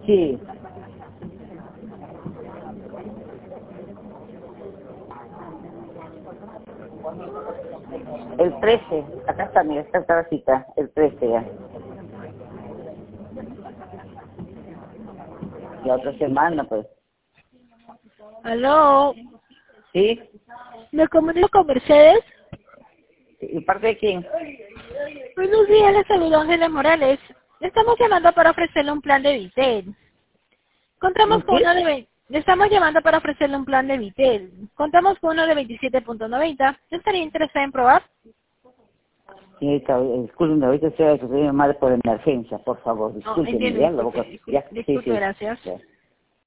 Sí. El 13, acá está, mira, está la cita, el 13 ya. La otra semana, pues. Aló, ¿Sí? ¿me comunico con Mercedes? ¿Y parte de quién? Buenos días, les saludo Ángela Morales. Le estamos llamando para ofrecerle un plan de Vitel. ¿Un Contamos con qué? uno de... Le estamos llamando para ofrecerle un plan de Vitel. Contamos con uno de 27.90. ¿Usted estaría interesado en probar? Señorita, discúlpeme, ahorita estoy a mi madre por emergencia, por favor, No, discúlpeme, entiendo, ya, la boca, disculpe, ya, sí, disculpe, sí, gracias. ya.